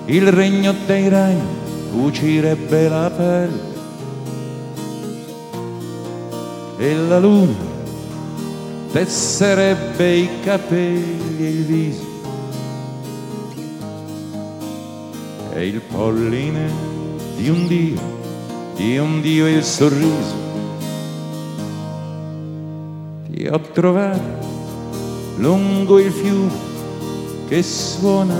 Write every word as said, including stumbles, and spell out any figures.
il regno dei ragni cucirebbe la pelle e la luna tesserebbe i capelli e il viso e il polline di un dio, di un dio il sorriso. Ti ho trovato lungo il fiume che suona